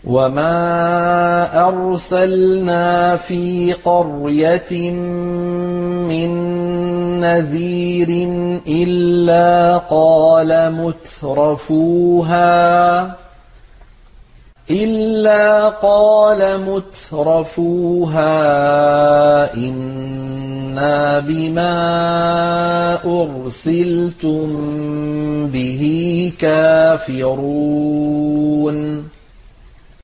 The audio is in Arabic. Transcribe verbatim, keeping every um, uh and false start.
وَمَا أَرْسَلْنَا فِي قَرْيَةٍ مِّن نَّذِيرٍ إِلَّا قَالَ مُتْرَفُوهَا إِلَّا قَالَ مُتْرَفُوهَا إِنَّا بِمَا أُرْسِلْتُم بِهِ كَافِرُونَ